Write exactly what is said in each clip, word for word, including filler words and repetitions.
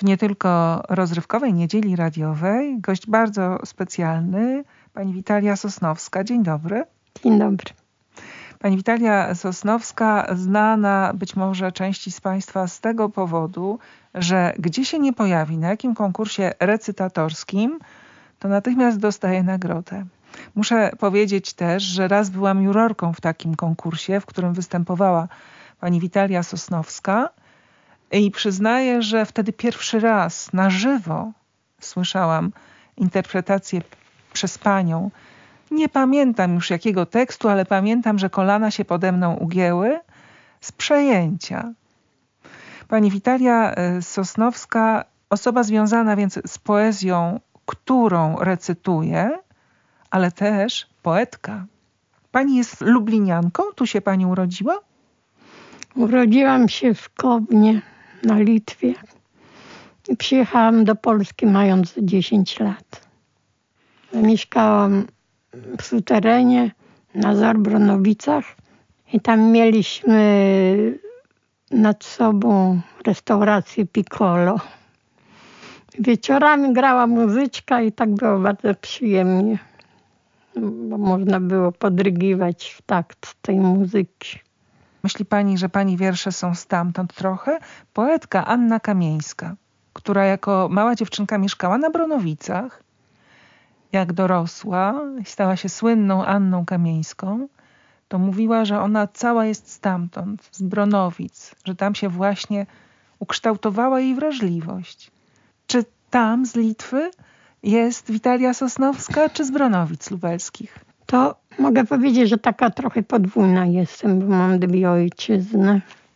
W nie tylko rozrywkowej niedzieli radiowej gość bardzo specjalny, pani Witalia Sosnowska. Dzień dobry. Dzień dobry. Pani Witalia Sosnowska znana być może części z Państwa z tego powodu, że gdzie się nie pojawi, na jakim konkursie recytatorskim, to natychmiast dostaje nagrodę. Muszę powiedzieć też, że raz byłam jurorką w takim konkursie, w którym występowała pani Witalia Sosnowska i przyznaję, że wtedy pierwszy raz na żywo słyszałam interpretację przez panią. Nie pamiętam już jakiego tekstu, ale pamiętam, że kolana się pode mną ugięły z przejęcia. Pani Witalia Sosnowska, osoba związana więc z poezją, którą recytuje, ale też poetka. Pani jest lublinianką? Tu się pani urodziła? Urodziłam się w Kownie na Litwie i przyjechałam do Polski mając dziesięć lat. Mieszkałam w suterenie na Zarbronowicach i tam mieliśmy nad sobą restaurację Piccolo. Wieczorami grała muzyczka i tak było bardzo przyjemnie, bo można było podrygiwać w takt tej muzyki. Myśli pani, że pani wiersze są stamtąd trochę? Poetka Anna Kamieńska, która jako mała dziewczynka mieszkała na Bronowicach, jak dorosła i stała się słynną Anną Kamieńską, to mówiła, że ona cała jest stamtąd, z Bronowic, że tam się właśnie ukształtowała jej wrażliwość. Czy tam z Litwy jest Witalia Sosnowska, czy z Bronowic lubelskich? To mogę powiedzieć, że taka trochę podwójna jestem, bo mam dwie ojczyzny.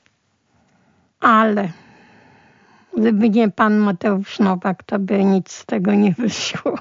Ale gdyby nie pan Mateusz Nowak, to by nic z tego nie wyszło.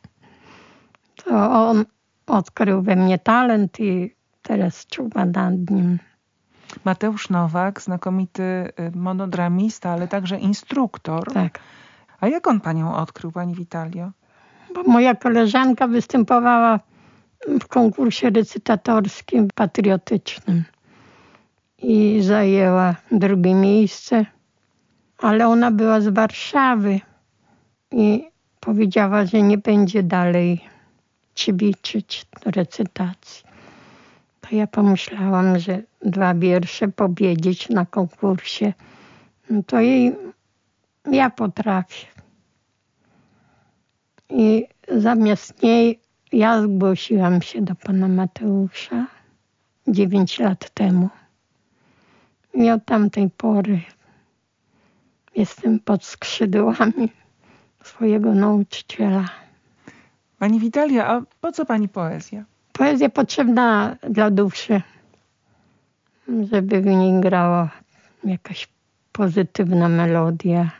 To on odkrył we mnie talent i teraz czuwa nad nim. Mateusz Nowak, znakomity monodramista, ale także instruktor. Tak. A jak on panią odkrył, pani Witalio? Bo moja koleżanka występowała w konkursie recytatorskim patriotycznym i zajęła drugie miejsce, ale ona była z Warszawy i powiedziała, że nie będzie dalej ćwiczyć do recytacji. To ja pomyślałam, że dwa wiersze powiedzieć na konkursie, no to jej ja potrafię. I zamiast niej ja zgłosiłam się do pana Mateusza dziewięć lat temu. I od tamtej pory jestem pod skrzydłami swojego nauczyciela. Pani Witalia, a po co pani poezja? Poezja potrzebna dla duszy, żeby w niej grała jakaś pozytywna melodia.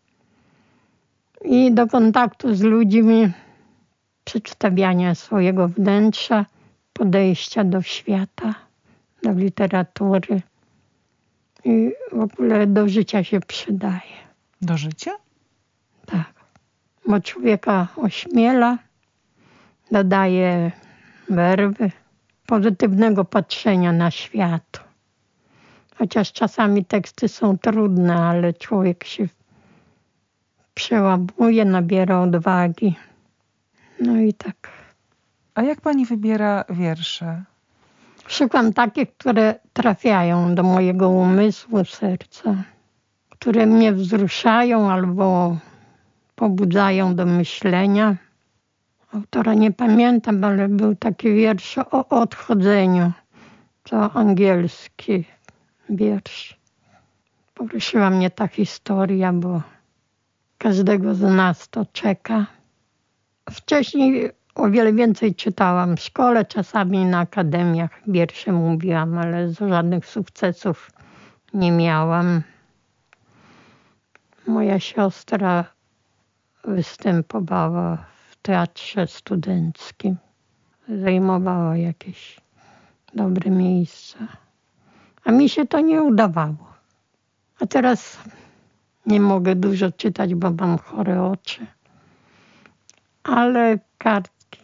I do kontaktu z ludźmi, przedstawiania swojego wnętrza, podejścia do świata, do literatury i w ogóle do życia się przydaje. Do życia? Tak, bo człowieka ośmiela, dodaje werwy, pozytywnego patrzenia na świat. Chociaż czasami teksty są trudne, ale człowiek się przełamuje, nabiera odwagi. No i tak. A jak pani wybiera wiersze? Szukam takich, które trafiają do mojego umysłu, serca, które mnie wzruszają albo pobudzają do myślenia. Autora nie pamiętam, ale był taki wiersz o odchodzeniu. To angielski wiersz. Poruszyła mnie ta historia, bo każdego z nas to czeka. Wcześniej o wiele więcej czytałam w szkole, czasami na akademiach wiersze mówiłam, ale z żadnych sukcesów nie miałam. Moja siostra występowała w teatrze studenckim. Zajmowała jakieś dobre miejsca. A mi się to nie udawało. A teraz nie mogę dużo czytać, bo mam chore oczy. Ale kartki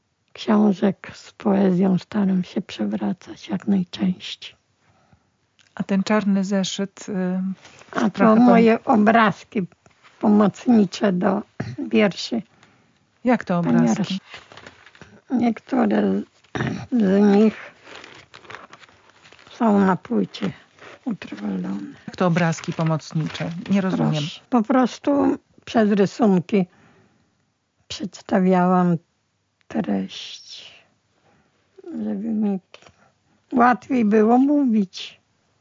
książek z poezją staram się przewracać jak najczęściej. A ten czarny zeszyt... Yy, A to moje pan... obrazki pomocnicze do wierszy. Jak to obrazki? Niektóre z nich są na płycie utrwalone. Jak to obrazki pomocnicze? Nie rozumiem. Proszę, po prostu przez rysunki przedstawiałam treść, żeby mi łatwiej było mówić.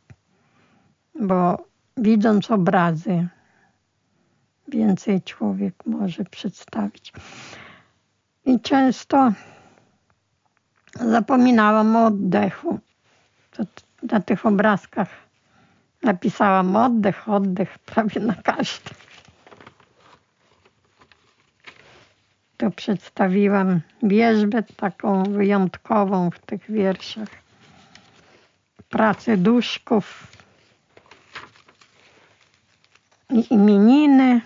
Bo widząc obrazy, więcej człowiek może przedstawić. I często zapominałam o oddechu. To na tych obrazkach napisałam oddech, oddech prawie na każdym. To przedstawiłam wierzbę taką wyjątkową w tych wierszach. Pracę duszków i imieniny.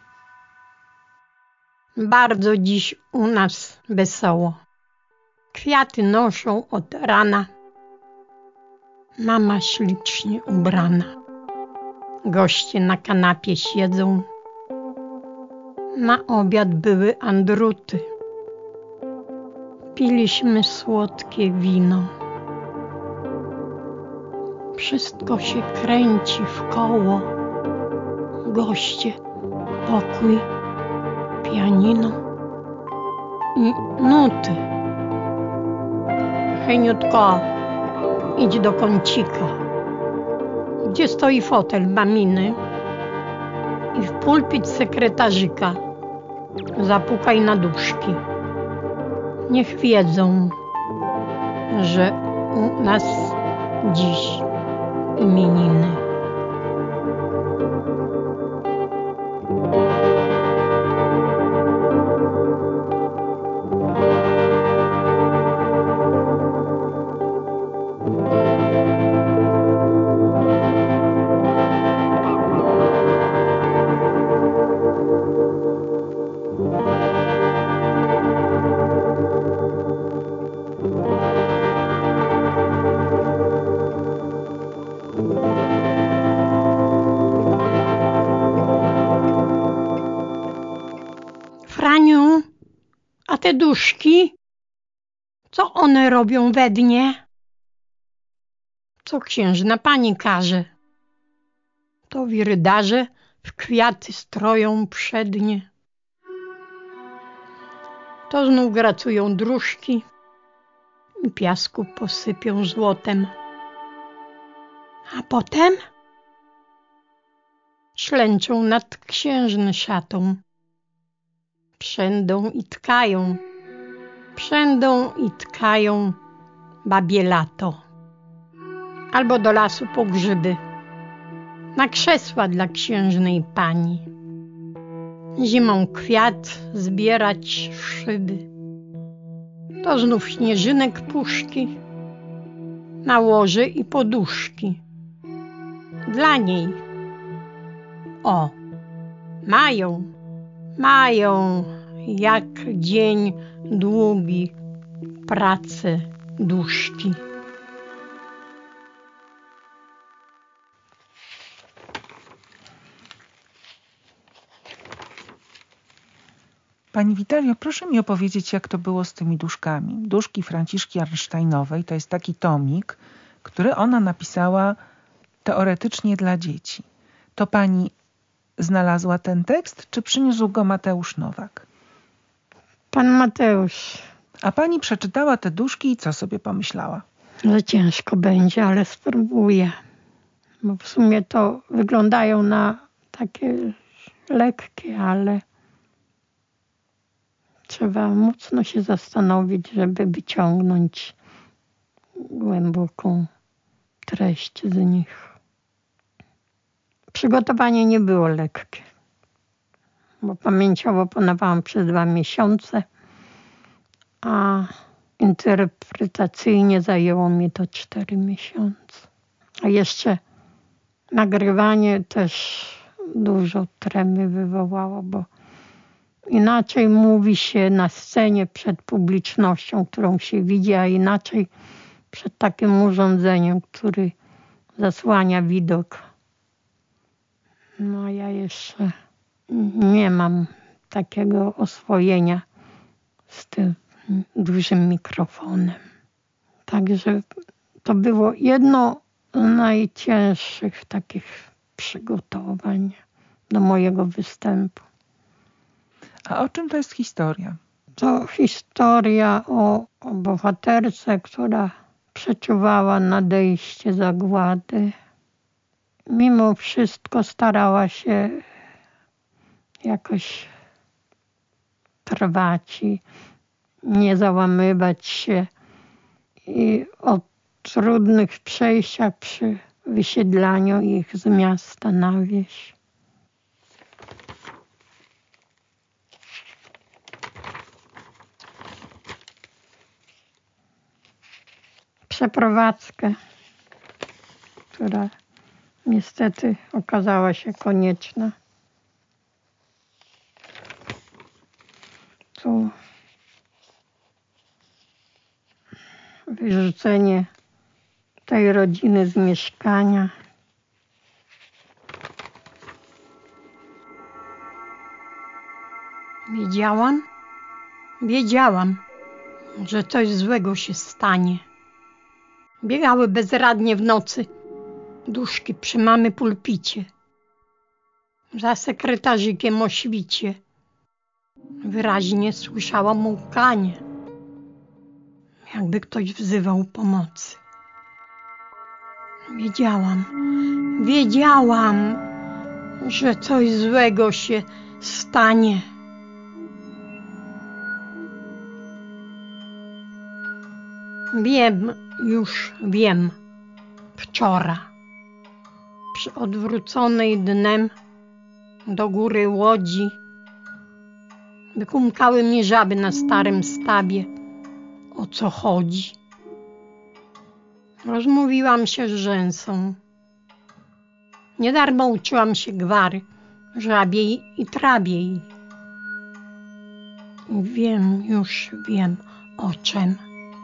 Bardzo dziś u nas wesoło. Kwiaty noszą od rana. Mama ślicznie ubrana. Goście na kanapie siedzą. Na obiad były andruty. Piliśmy słodkie wino. Wszystko się kręci w koło. Goście, pokój, pianino i nuty. Heniutko, idź do kącika, gdzie stoi fotel maminy, i w pulpit sekretarzyka zapukaj na duszki. Niech wiedzą, że u nas dziś imieniny. Franiu, a te duszki, co one robią we dnie? Co księżna pani każe? To wirydarze w kwiaty stroją przednie. To znów gracują dróżki i piasku posypią złotem. A potem ślęczą nad księżny szatą. Przędą i tkają, przędą i tkają babie lato. Albo do lasu po grzyby, na krzesła dla księżnej pani. Zimą kwiat zbierać szyby. To znów śnieżynek puszki, na łoże i poduszki. Dla niej, o, mają, mają jak dzień długi pracy duszki. Pani Witalio, proszę mi opowiedzieć, jak to było z tymi duszkami. Duszki Franciszki Arnsteinowej to jest taki tomik, który ona napisała teoretycznie dla dzieci. To pani znalazła ten tekst, czy przyniósł go Mateusz Nowak? Pan Mateusz. A pani przeczytała te duszki i co sobie pomyślała? Że ciężko będzie, ale spróbuję. Bo w sumie to wyglądają na takie lekkie, ale trzeba mocno się zastanowić, żeby wyciągnąć głęboką treść z nich. Przygotowanie nie było lekkie, bo pamięciowo planowałam przez dwa miesiące, a interpretacyjnie zajęło mi to cztery miesiące. A jeszcze nagrywanie też dużo tremy wywołało, bo inaczej mówi się na scenie przed publicznością, którą się widzi, a inaczej przed takim urządzeniem, który zasłania widok. No ja jeszcze nie mam takiego oswojenia z tym dużym mikrofonem. Także to było jedno z najcięższych takich przygotowań do mojego występu. A o czym to jest historia? To historia o, o bohaterce, która przeczuwała nadejście zagłady. Mimo wszystko starała się jakoś trwać i nie załamywać się. I o trudnych przejściach przy wysiedlaniu ich z miasta na wieś. Przeprowadzkę, która niestety okazała się konieczna. Tu wyrzucenie tej rodziny z mieszkania. Wiedziałam, wiedziałam, że coś złego się stanie. Biegały bezradnie w nocy duszki przy mamy pulpicie. Za sekretarzykiem o świcie wyraźnie słyszałam łkanie, jakby ktoś wzywał pomocy. Wiedziałam, wiedziałam, że coś złego się stanie. Wiem, już wiem, wczoraj, przy odwróconej dnem do góry łodzi, wykumkały mnie żaby na starym stabie, o co chodzi. Rozmówiłam się z rzęsą. Niedarmo uczyłam się gwary, żabiej i trabiej. I wiem, już wiem o czym.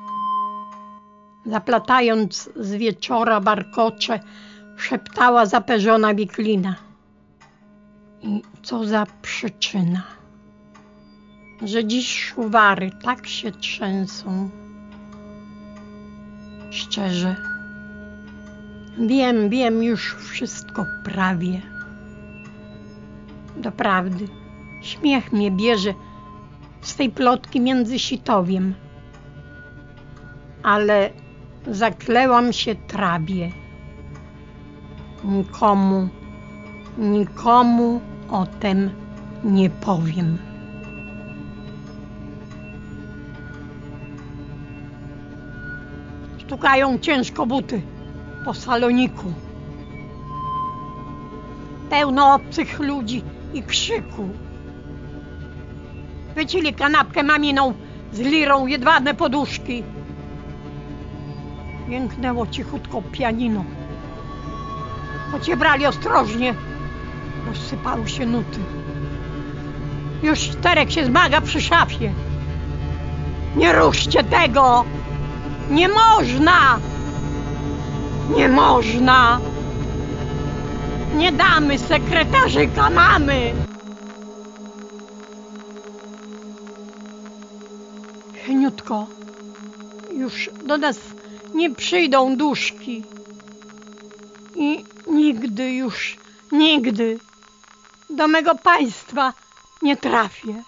Zaplatając z wieczora warkocze, szeptała zaperzona wiklina. I co za przyczyna, że dziś szuwary tak się trzęsą. Szczerze, wiem, wiem już wszystko prawie. Doprawdy, śmiech mnie bierze z tej plotki między sitowiem. Ale zaklełam się trawie. Nikomu, nikomu o tym nie powiem. Stukają ciężko buty po saloniku. Pełno obcych ludzi i krzyku. Wycięli kanapkę maminą z lirą jedwabne poduszki. Jęknęło cichutko pianino. Choć je brali ostrożnie, rozsypały się nuty. Już czterech się zmaga przy szafie. Nie ruszcie tego! Nie można! Nie można! Nie damy sekretarzyka mamy! Cheniutko, już do nas nie przyjdą duszki. I nigdy już, nigdy do mego państwa nie trafię.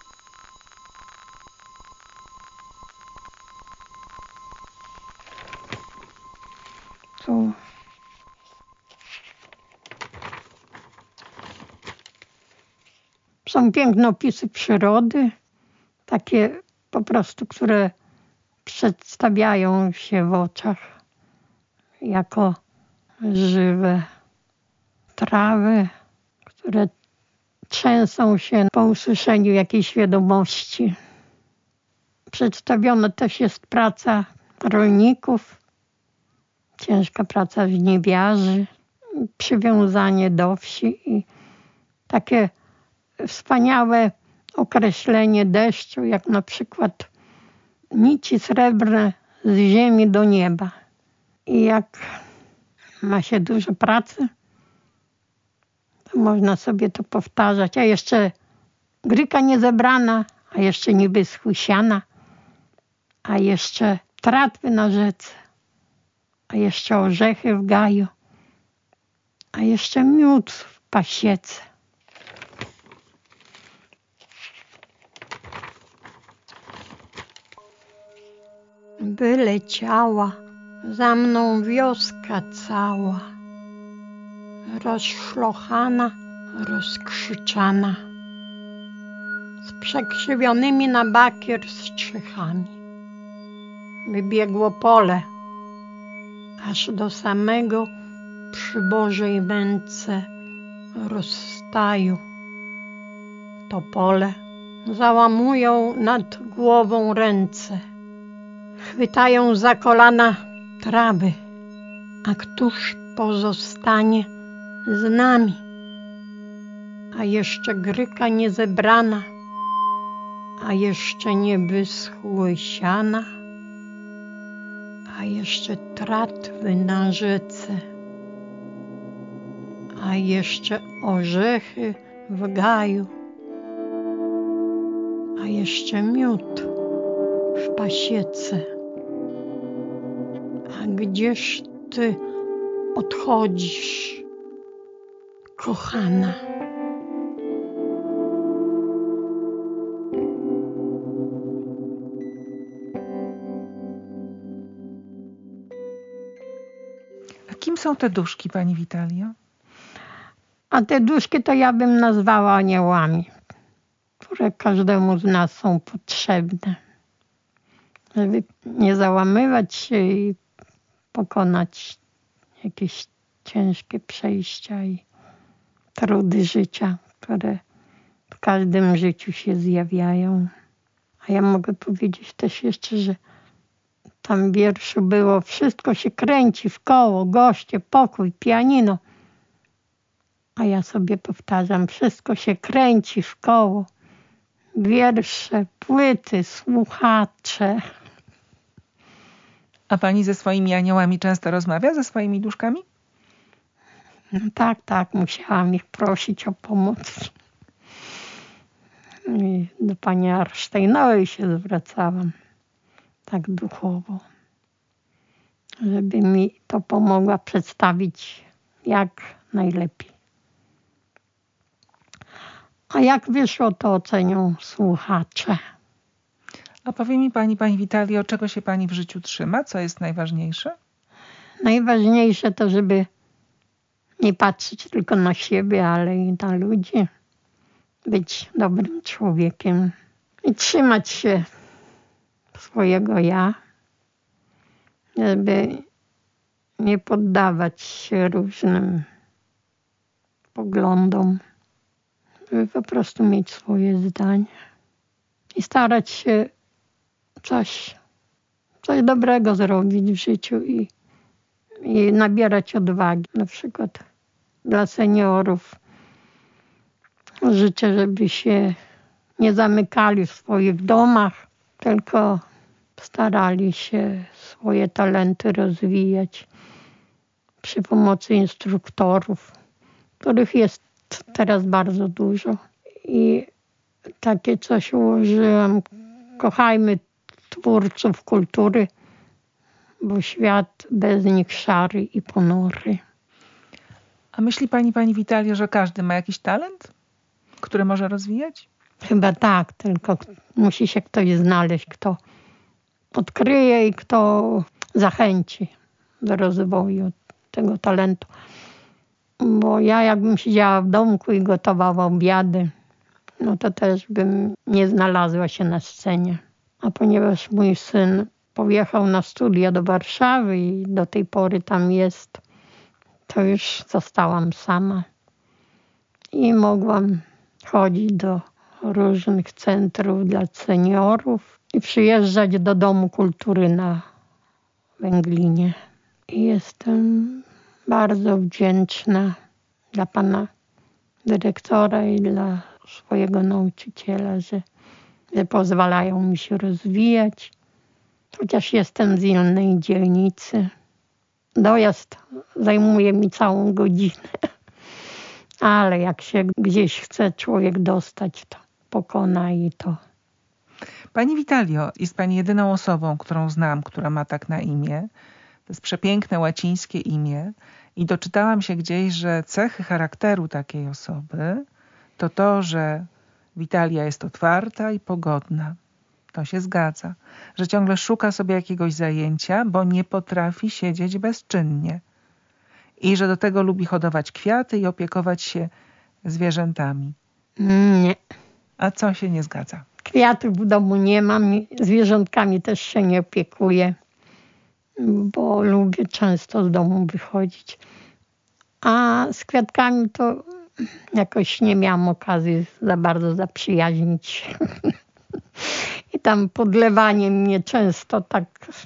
Tu są piękne opisy przyrody, takie po prostu, które przedstawiają się w oczach jako żywe trawy, które trzęsą się po usłyszeniu jakiejś wiadomości. Przedstawiona też jest praca rolników, ciężka praca żniwiarzy, przywiązanie do wsi i takie wspaniałe określenie deszczu, jak na przykład nici srebrne z ziemi do nieba. I jak ma się dużo pracy, to można sobie to powtarzać. A jeszcze gryka niezebrana, a jeszcze niby siana, a jeszcze tratwy na rzece, a jeszcze orzechy w gaju, a jeszcze miód w pasiece. Wyleciała za mną wioska cała, rozszlochana, rozkrzyczana, z przekrzywionymi na bakier strzechami. Wybiegło pole, aż do samego przy Bożej męce rozstaju. To pole załamują nad głową ręce, chwytają za kolana trawy, a któż pozostanie z nami? A jeszcze gryka niezebrana, a jeszcze nie wyschły siana, a jeszcze tratwy na rzece, a jeszcze orzechy w gaju, a jeszcze miód w pasiece. A gdzież ty odchodzisz, kochana? A kim są te duszki, pani Witalio? A te duszki to ja bym nazwała aniołami, które każdemu z nas są potrzebne, żeby nie załamywać się i pokonać jakieś ciężkie przejścia i trudy życia, które w każdym życiu się zjawiają. A ja mogę powiedzieć też jeszcze, że tam w wierszu było: wszystko się kręci w koło, goście, pokój, pianino. A ja sobie powtarzam: wszystko się kręci w koło, wiersze, płyty, słuchacze. A pani ze swoimi aniołami często rozmawia, ze swoimi duszkami? No tak, tak, musiałam ich prosić o pomoc. I do pani Arsztejnowej się zwracałam, tak duchowo, żeby mi to pomogła przedstawić jak najlepiej. A jak wyszło, to ocenią słuchacze. A powie mi pani, pani Witalio, czego się pani w życiu trzyma? Co jest najważniejsze? Najważniejsze to, żeby nie patrzeć tylko na siebie, ale i na ludzi. Być dobrym człowiekiem i trzymać się swojego ja, żeby nie poddawać się różnym poglądom, żeby po prostu mieć swoje zdanie i starać się coś, coś dobrego zrobić w życiu i, i nabierać odwagi. Na przykład dla seniorów życzę, żeby się nie zamykali w swoich domach, tylko starali się swoje talenty rozwijać przy pomocy instruktorów, których jest teraz bardzo dużo. I takie coś ułożyłam: kochajmy twórców kultury, bo świat bez nich szary i ponury. A myśli pani, pani Witalio, że każdy ma jakiś talent, który może rozwijać? Chyba tak, tylko musi się ktoś znaleźć, kto odkryje i kto zachęci do rozwoju tego talentu. Bo ja jakbym siedziała w domku i gotowała obiady, no to też bym nie znalazła się na scenie. A ponieważ mój syn pojechał na studia do Warszawy i do tej pory tam jest, to już zostałam sama. I mogłam chodzić do różnych centrów dla seniorów i przyjeżdżać do Domu Kultury na Węglinie. I jestem bardzo wdzięczna dla pana dyrektora i dla swojego nauczyciela, że, że pozwalają mi się rozwijać. Chociaż jestem z innej dzielnicy, dojazd zajmuje mi całą godzinę. Ale jak się gdzieś chce człowiek dostać, to pokona i to. Pani Witalio, jest pani jedyną osobą, którą znam, która ma tak na imię. To jest przepiękne łacińskie imię i doczytałam się gdzieś, że cechy charakteru takiej osoby to to, że Witalia jest otwarta i pogodna. To się zgadza. Że ciągle szuka sobie jakiegoś zajęcia, bo nie potrafi siedzieć bezczynnie. I że do tego lubi hodować kwiaty i opiekować się zwierzętami. Nie. A co się nie zgadza? Kwiatów w domu nie mam, zwierzątkami też się nie opiekuję, bo lubię często z domu wychodzić. A z kwiatkami to jakoś nie miałam okazji za bardzo zaprzyjaźnić się. I tam podlewanie mnie często tak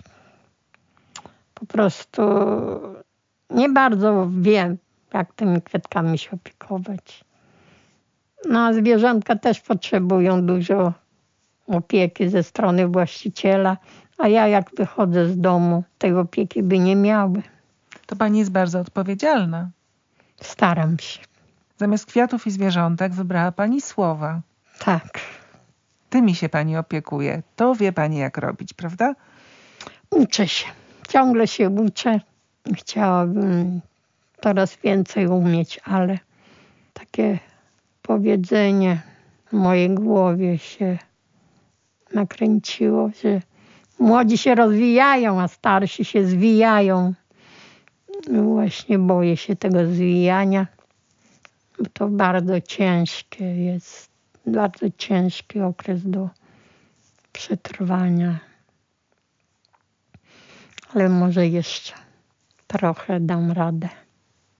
po prostu nie bardzo wiem, jak tymi kwiatkami się opiekować. No a zwierzątka też potrzebują dużo opieki ze strony właściciela, a ja jak wychodzę z domu, tej opieki by nie miały. To pani jest bardzo odpowiedzialna. Staram się. Zamiast kwiatów i zwierzątek wybrała pani słowa. Tak. Tymi się pani opiekuje. To wie pani, jak robić, prawda? Uczę się. Ciągle się uczę. Chciałabym coraz więcej umieć, ale takie powiedzenie w mojej głowie się nakręciło, że młodzi się rozwijają, a starsi się zwijają. Właśnie boję się tego zwijania, bo to bardzo ciężkie jest, bardzo ciężki okres do przetrwania. Ale może jeszcze trochę dam radę.